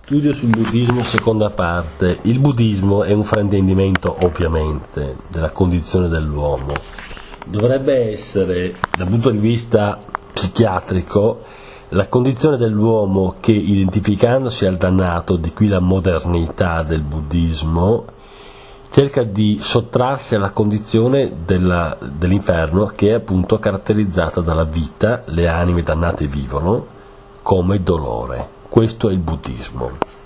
Studio sul buddismo, seconda parte. Il buddismo è un fraintendimento, ovviamente, della condizione dell'uomo. Dovrebbe essere, dal punto di vista psichiatrico, la condizione dell'uomo che, identificandosi al dannato, di qui la modernità del buddismo, cerca di sottrarsi alla condizione dell'inferno, che è appunto caratterizzata dalla vita, le anime dannate vivono, come dolore. Questo è il buddismo.